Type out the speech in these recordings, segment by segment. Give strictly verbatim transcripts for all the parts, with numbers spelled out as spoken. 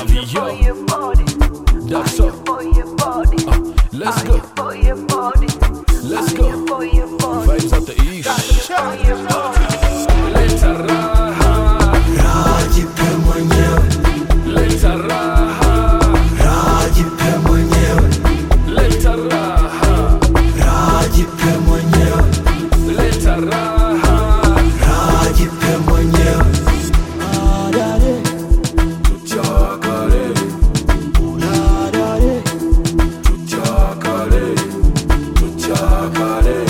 Flavio. That's up. Uh, let's go. Let's go. Vibes out the east. Leta raha. Raha jipe mwenyewe. Leta raha. Raha jipe mwenyewe. Leta raha. Raha jipe mwenyewe. Leta raha. Raha jipe mwenyewe. Tuchakare. Tuchakare. Tuchakare.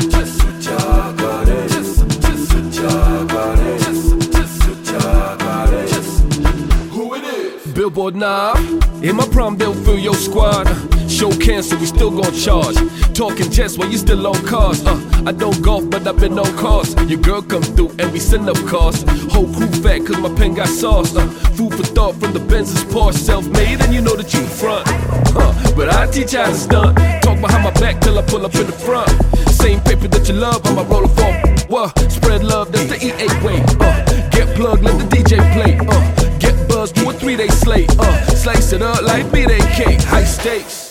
Billboard knob. In my prom, they'll fill your squad. Uh, show cancer, we still gon' charge. Talking jets while you still on cars. Uh, I don't golf, but I've been on cars. Your girl come through and we send up cars. Whole crew fat, cause my pen got sauce. Uh, food for thought from the Benz's Porsche. Self-made, and you know that you front. Uh, but I teach how to stunt. Talk behind my back till I pull up in the front. Same paper that you love, I'ma roll a phone. Well, spread love, that's the E A way. Uh, get plugged, let the D J play. Uh, Get buzzed, do a three-day slate, uh Slice it up like B-Day cake, high stakes.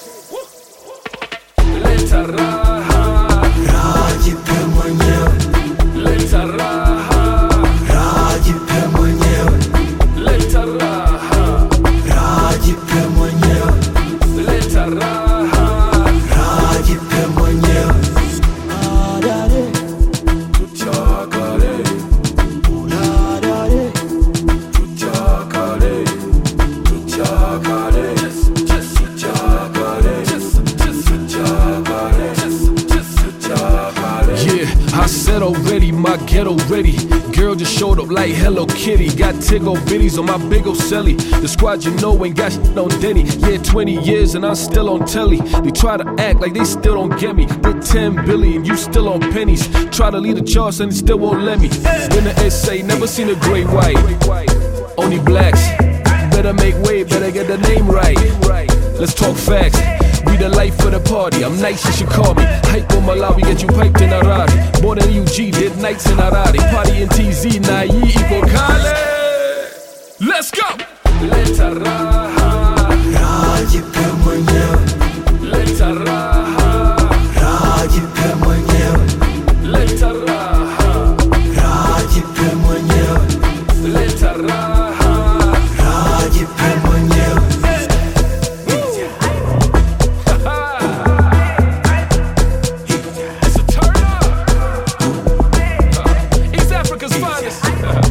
Leta raha. Raha jipe mwenyewe. Leta raha. Raha jipe mwenyewe. Leta raha. Raha jipe mwenyewe. Leta raha. Raha jipe mwenyewe. Tuchakare. I said already, my ghetto ready. Girl just showed up like Hello Kitty. Got Tiggo bitties on my big ol' celly. The squad you know ain't got shit on Denny. Yeah, twenty years and I'm still on telly. They try to act like they still don't get me. They're ten billion, you still on pennies. Try to lead the charts and they still won't let me. Been an essay, never seen a great white. Only blacks. Better make way, better get the name right. Let's talk facts. We the life of the party. I'm nice, you should call me. Hype on Malawi, get you piped in Arari. More than U G, did nights in Arari. Party in T Z, Nai, equal Kale. Let's go! Leta raha. Raha jipe mwenyewe. Leta raha. Raha jipe mwenyewe. Leta raha. Raha jipe mwenyewe. Leta raha. Raha jipe mwenyewe. It's a turn up. Uh, East Africa's finest.